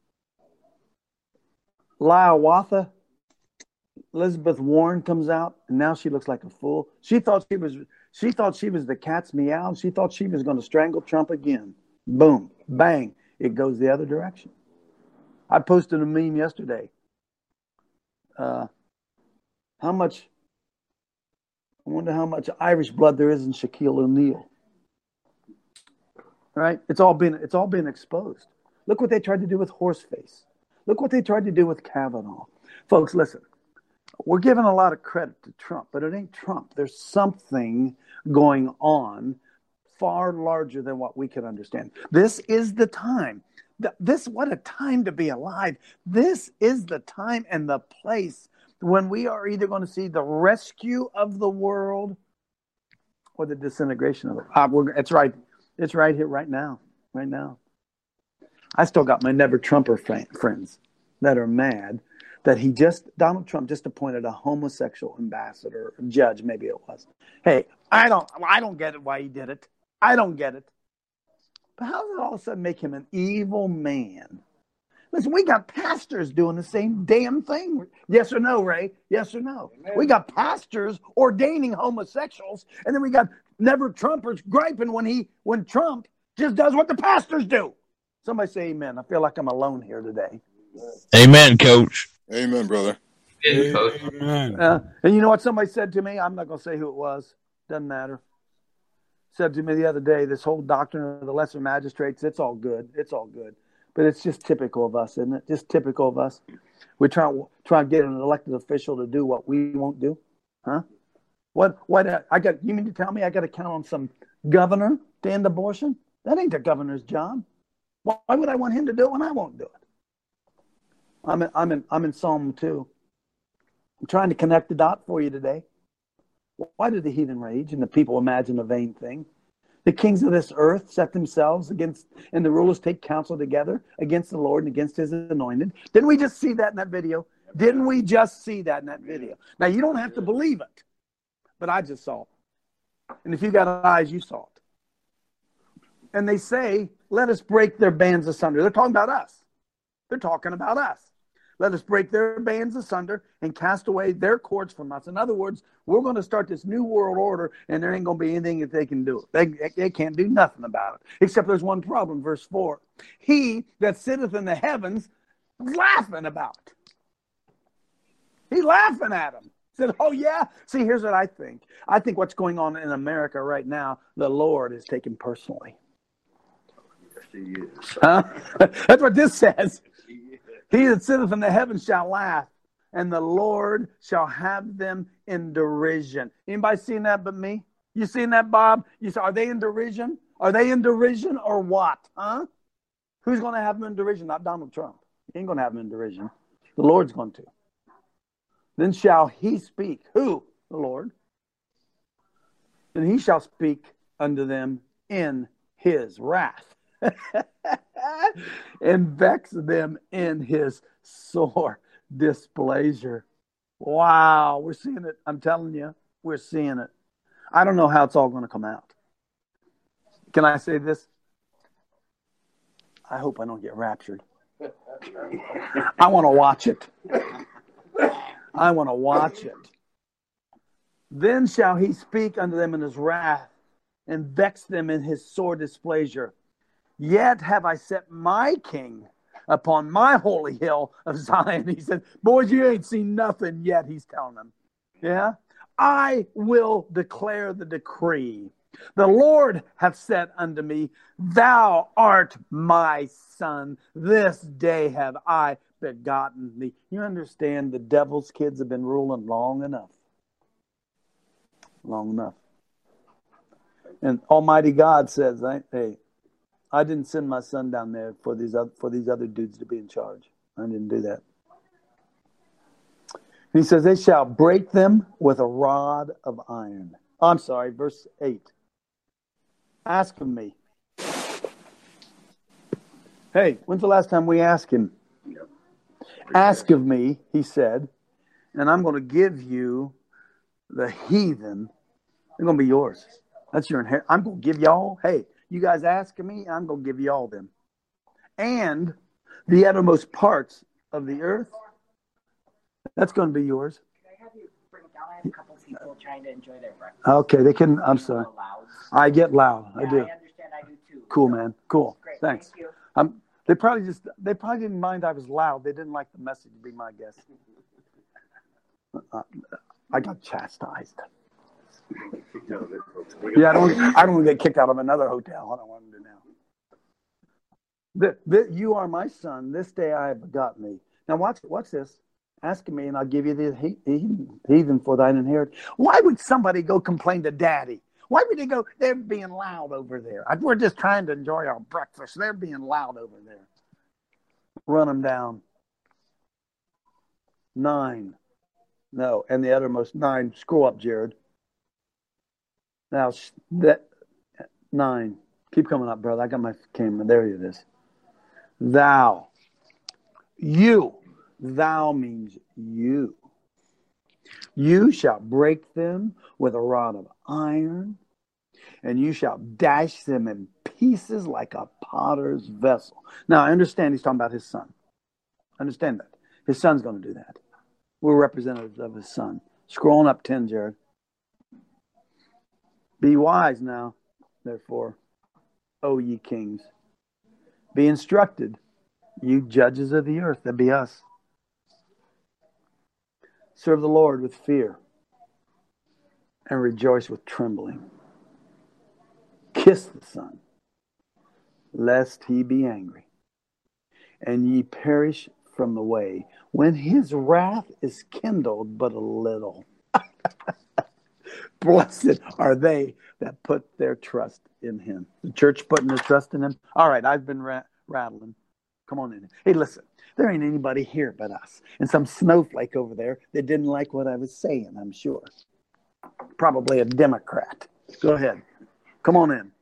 Hiawatha, Elizabeth Warren comes out, and now she looks like a fool. She thought she was she thought she was the cat's meow. She thought she was going to strangle Trump again. Boom, bang, it goes the other direction. I posted a meme yesterday. Uh, how much? I wonder how much Irish blood there is in Shaquille O'Neal. Right? It's all been it's all been exposed. Look what they tried to do with Horseface. Look what they tried to do with Kavanaugh. Folks, listen. We're giving a lot of credit to Trump, but it ain't Trump. There's something going on far larger than what we can understand. This is the time. This, what a time to be alive. This is the time and the place when we are either going to see the rescue of the world or the disintegration of it. Ah, we're, it's right. It's right here, right now, right now. I still got my never Trumper friends that are mad that he just, Donald Trump just appointed a homosexual ambassador, judge, maybe it was. Hey, I don't, I don't get it why he did it. I don't get it. But how does it all of a sudden make him an evil man? Listen, we got pastors doing the same damn thing. Yes or no, Ray? Yes or no? Amen. We got pastors ordaining homosexuals, and then we got never Trumpers griping when he, when Trump just does what the pastors do. Somebody say amen. I feel like I'm alone here today. Amen, Coach. Amen, brother. Amen. Uh, and you know what somebody said to me? I'm not going to say who it was. Doesn't matter. Said to me the other day, this whole doctrine of the lesser magistrates, it's all good. It's all good. But it's just typical of us, isn't it? Just typical of us. We try, try to get an elected official to do what we won't do. Huh? What? What? I got. You mean to tell me I got to count on some governor to end abortion? That ain't the governor's job. Why would I want him to do it when I won't do it? I'm in, I'm in, I'm in Psalm two. I'm trying to connect the dot for you today. Why did the heathen rage and the people imagine a vain thing? The kings of this earth set themselves against, and the rulers take counsel together against the Lord and against his anointed. Didn't we just see that in that video? Didn't we just see that in that video? Now, you don't have to believe it, but I just saw it. And if you got eyes, you saw it. And they say, let us break their bands asunder. They're talking about us. They're talking about us. Let us break their bands asunder and cast away their cords from us. In other words, we're going to start this new world order, and there ain't going to be anything that they can do. They, they can't do nothing about it. Except there's one problem, verse four. He that sitteth in the heavens is laughing about it. He's laughing at them. He said, oh, yeah? See, here's what I think. I think what's going on in America right now, the Lord is taking personally. Huh? That's what this says. He that sitteth in the heavens shall laugh, and the Lord shall have them in derision. Anybody seen that but me? You seen that, Bob? You say, are they in derision? Are they in derision or what? Huh? Who's going to have them in derision? Not Donald Trump. He ain't going to have them in derision. The Lord's going to. Then shall he speak. Who? The Lord. And he shall speak unto them in his wrath. And vex them in his sore displeasure. Wow, we're seeing it. I'm telling you, we're seeing it. I don't know how it's all going to come out. Can I say this? I hope I don't get raptured. I want to watch it. I want to watch it. Then shall he speak unto them in his wrath, and vex them in his sore displeasure. Yet have I set my king upon my holy hill of Zion. He said, boys, you ain't seen nothing yet, he's telling them. Yeah? I will declare the decree. The Lord hath said unto me, thou art my son. This day have I begotten thee. You understand the devil's kids have been ruling long enough. Long enough. And Almighty God says, hey, I didn't send my son down there for these other, for these other dudes to be in charge. I didn't do that. He says, they shall break them with a rod of iron. Oh, I'm sorry, verse eight. Ask of me. Hey, when's the last time we asked him? Yep. Ask of me, he said, and I'm going to give you the heathen. They're going to be yours. That's your inheritance. I'm going to give y'all, hey, you guys asking me, I'm going to give you all them. And the uttermost parts of the earth, that's going to be yours. Can I have you bring it down? I have a couple people trying to enjoy their breakfast. Okay, they can, I'm sorry. I get loud. Yeah, I do. I understand. I do too. Cool, man. Cool. Great. Thanks. Thank you. Um, they probably just, they probably didn't mind I was loud. They didn't like the message, be my guess. Uh, I got chastised. Yeah, I don't. I don't want to get kicked out of another hotel. I don't want to do now. The, the, you are my son. This day I have begotten thee. Now watch. Watch this. Ask me, and I'll give you the heathen, heathen for thine inheritance. Why would somebody go complain to Daddy? Why would they go? They're being loud over there. We're just trying to enjoy our breakfast. They're being loud over there. Run them down. Nine. No, and the uttermost nine. Scroll up, Jared. Now, that nine. Keep coming up, brother. I got my camera. There it is. Thou, you, Thou means you. You shall break them with a rod of iron, and you shall dash them in pieces like a potter's vessel. Now, I understand he's talking about his son. Understand that. His son's going to do that. We're representatives of his son. Scrolling up ten, Jared. Be wise now, therefore, O ye kings. Be instructed, you judges of the earth. That'd be us. Serve the Lord with fear and rejoice with trembling. Kiss the Son, lest he be angry, and ye perish from the way, when his wrath is kindled but a little. Blessed are they that put their trust in him. The church putting their trust in him. All right, I've been ra- rattling. Come on in. Hey, listen, there ain't anybody here but us. And some snowflake over there that didn't like what I was saying, I'm sure. Probably a Democrat. Go ahead. Come on in.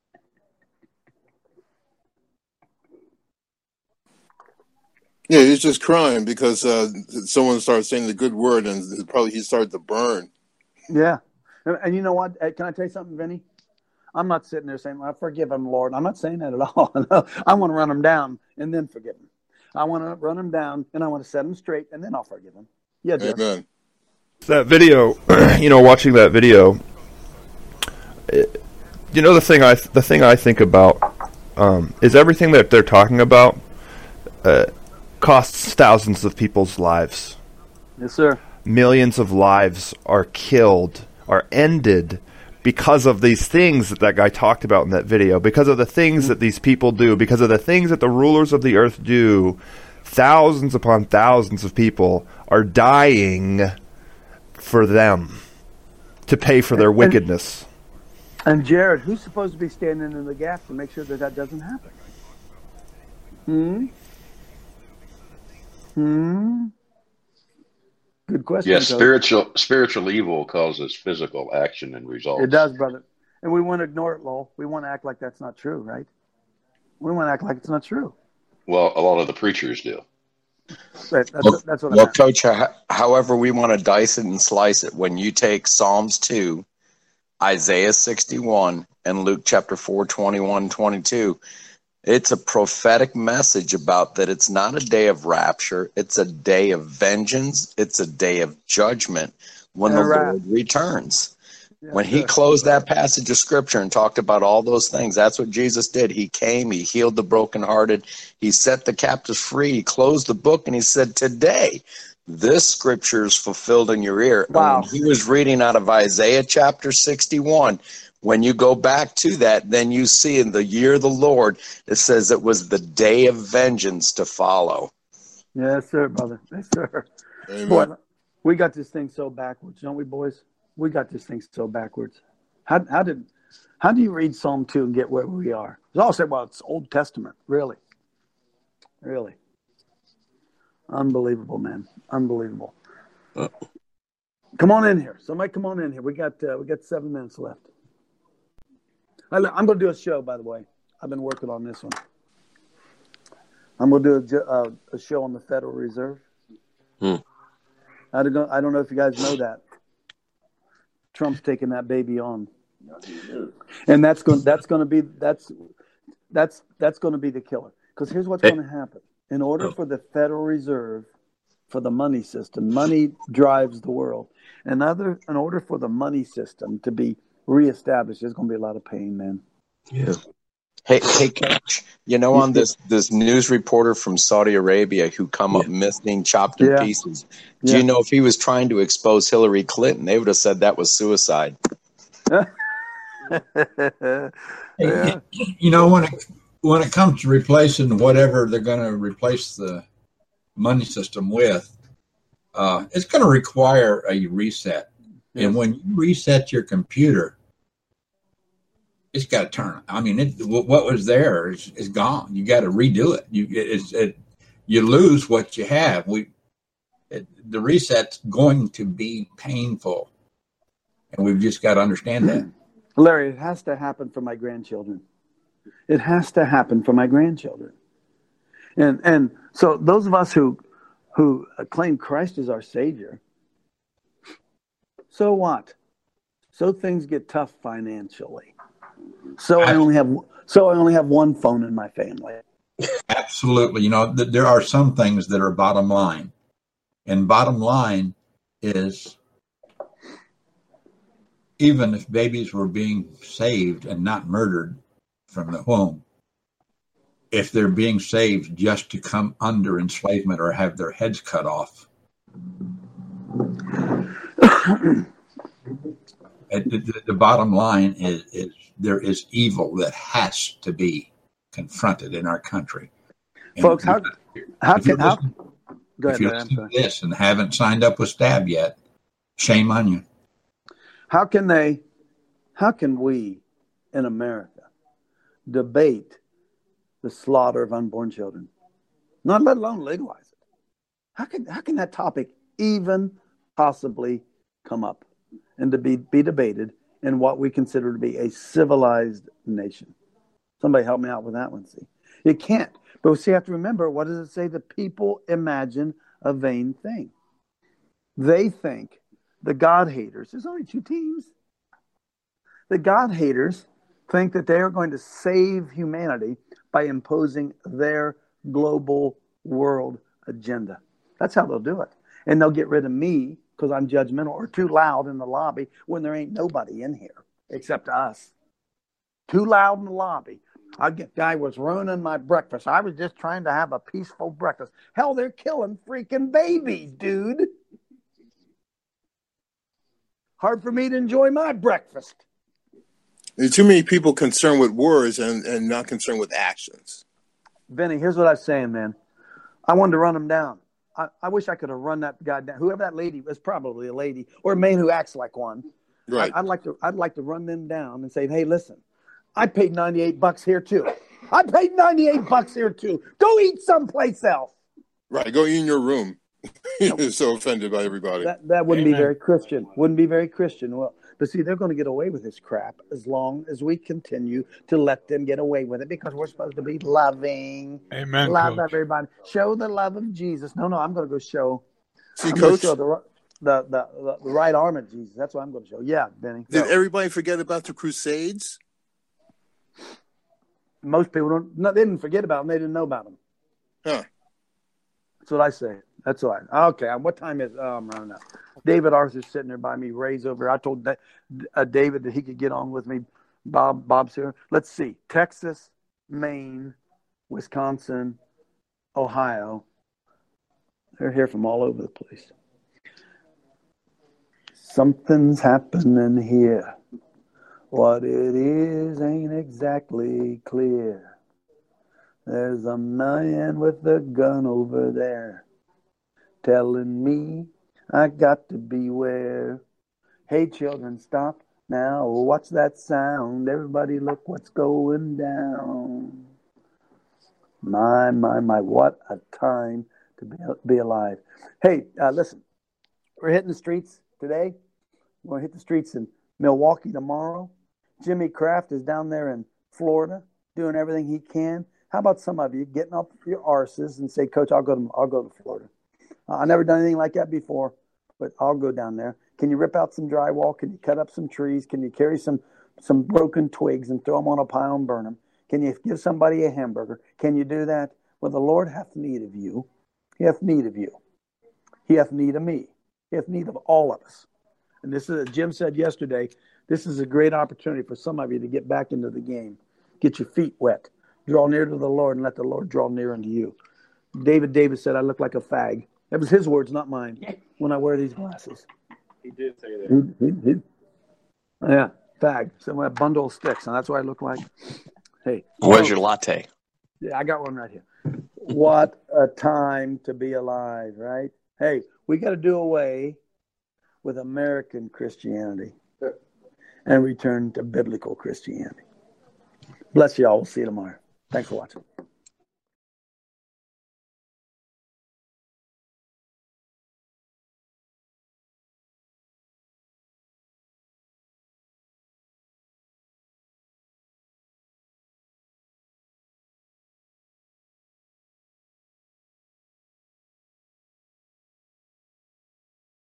Yeah, he's just crying because uh, someone started saying the good word, and probably he started to burn. Yeah. And you know what? Can I tell you something, Vinny? I'm not sitting there saying, well, forgive him, Lord. I'm not saying that at all. I want to run him down and then forgive him. I want to run him down and I want to set him straight and then I'll forgive him. Yeah, Jeff. Amen. That video, you know, watching that video, it, you know, the thing I the thing I think about um, is everything that they're talking about uh, costs thousands of people's lives. Yes, sir. Millions of lives are killed, are ended because of these things that that guy talked about in that video, because of the things that these people do, because of the things that the rulers of the earth do. Thousands upon thousands of people are dying for them to pay for their and, wickedness. And Jared, who's supposed to be standing in the gap to make sure that that doesn't happen? Hmm? Hmm? Good question. Yes, spiritual spiritual evil causes physical action and results. It does, brother. And we want to ignore it, Lowell. We want to act like that's not true, right? We want to act like it's not true. Well, a lot of the preachers do. That, that's, well, that's what well I'm Coach, however we want to dice it and slice it, when you take Psalms two, Isaiah sixty-one, and Luke chapter four, twenty-one, twenty-two, it's a prophetic message about that it's not a day of rapture. It's a day of vengeance. It's a day of judgment when the right. Lord returns. Yeah, when he sure. closed that passage of scripture and talked about all those things, that's what Jesus did. He came, he healed the brokenhearted, he set the captives free, he closed the book, and he said, today, this scripture is fulfilled in your ear. Wow. And when he was reading out of Isaiah chapter sixty-one, when you go back to that, then you see in the year of the Lord, it says it was the day of vengeance to follow. Yes, sir, brother. Yes, sir. Amen. Boy, we got this thing so backwards, don't we, boys? We got this thing so backwards. How, how did how do you read Psalm two and get where we are? It's all said, well, it's Old Testament. Really? Really? Unbelievable, man. Unbelievable. Uh, come on in here. Somebody come on in here. We got uh, we got seven minutes left. I'm going to do a show, by the way. I've been working on this one. I'm going to do a, uh, a show on the Federal Reserve. Hmm. I don't know, I don't know if you guys know that. Trump's taking that baby on. And that's going that's going to be that's that's that's going to be the killer. Because here's what's Hey. going to happen. In order for the Federal Reserve, for the money system, money drives the world. And other in order for the money system to be reestablished, there's going to be a lot of pain, man. Yeah. Hey, hey, Coach, you know, on this, this news reporter from Saudi Arabia who come up missing, chopped in Yeah. pieces, do Yeah. you know if he was trying to expose Hillary Clinton, they would have said that was suicide. Yeah. You know, when it when it comes to replacing whatever they're going to replace the money system with, uh, it's going to require a reset. Yes. And when you reset your computer, it's got to turn. I mean, it, what was there is, is gone. You got to redo it. You it's, it, you lose what you have. We it, the reset's going to be painful, and we've just got to understand that. Larry, it has to happen for my grandchildren. It has to happen for my grandchildren. And and so those of us who who claim Christ as our Savior. So what? So things get tough financially. So I only have so I only have one phone in my family. Absolutely. You know, th- there are some things that are bottom line. And bottom line is, even if babies were being saved and not murdered from the womb, if they're being saved just to come under enslavement or have their heads cut off, the, the bottom line is, is there is evil that has to be confronted in our country. And folks, how how if you're can how, listening- go if ahead, you're man, I'm listening sorry. to this and haven't signed up with Stab yet, shame on you. How can they, how can we in America debate the slaughter of unborn children, not let alone legalize it? How can how can that topic even possibly come up and to be, be debated in what we consider to be a civilized nation? Somebody help me out with that one, see. It can't. But see, you have to remember, what does it say? The people imagine a vain thing. They think the God haters, there's only two teams. The God haters think that they are going to save humanity by imposing their global world agenda. That's how they'll do it. And they'll get rid of me because I'm judgmental or too loud in the lobby when there ain't nobody in here except us. Too loud in the lobby. I get guy was ruining my breakfast. I was just trying to have a peaceful breakfast. Hell, they're killing freaking babies, dude. Hard for me to enjoy my breakfast. There's too many people concerned with words and, and not concerned with actions. Benny, here's what I was saying, man. I wanted to run them down. I, I wish I could have run that guy down. Whoever that lady was, probably a lady or a man who acts like one. Right. I, I'd like to. I'd like to run them down and say, "Hey, listen, I paid ninety-eight bucks here too. I paid ninety-eight bucks here too. Go eat someplace else." Right. Go in your room. You're so offended by everybody. That that wouldn't Amen. be very Christian. Wouldn't be very Christian. Well, but see, they're going to get away with this crap as long as we continue to let them get away with it, because we're supposed to be loving. Amen, Love Coach. everybody. Show the love of Jesus. No, no, I'm going to go show. See, I'm going Coach, to show the, the, the, the, the right arm of Jesus. That's what I'm going to show. Yeah, Benny. did go. everybody forget about the Crusades? Most people don't. No, they didn't forget about them. They didn't know about them. Huh. That's what I say. That's all right. Okay. What time is? Oh, I'm running out. David Arthur's sitting there by me. Ray's over. I told Da- uh, David that he could get on with me. Bob, Bob's here. Let's see. Texas, Maine, Wisconsin, Ohio. They're here from all over the place. Something's happening here. What it is ain't exactly clear. There's a man with a gun over there telling me I got to beware. Hey, children, stop now. What's that sound? Everybody look what's going down. My, my, my, what a time to be, be alive. Hey, uh, listen, we're hitting the streets today. We're going to hit the streets in Milwaukee tomorrow. Jimmy Kraft is down there in Florida doing everything he can. How about some of you getting up your arses and say, Coach, I'll go to I'll go to Florida. Uh, I've never done anything like that before, but I'll go down there. Can you rip out some drywall? Can you cut up some trees? Can you carry some some broken twigs and throw them on a pile and burn them? Can you give somebody a hamburger? Can you do that? Well, the Lord hath need of you. He hath need of you. He hath need of me. He hath need of all of us. And this is, as Jim said yesterday, this is a great opportunity for some of you to get back into the game. Get your feet wet. Draw near to the Lord and let the Lord draw near unto you. David Davis said, I look like a fag. That was his words, not mine, when I wear these glasses. He did say that. He, he, he. Yeah, fag. So a bundle of sticks, and that's what I look like. Hey. Where's your latte? Yeah, I got one right here. What a time to be alive, right? Hey, we got to do away with American Christianity and return to biblical Christianity. Bless you all. We'll see you tomorrow. Thanks for watching.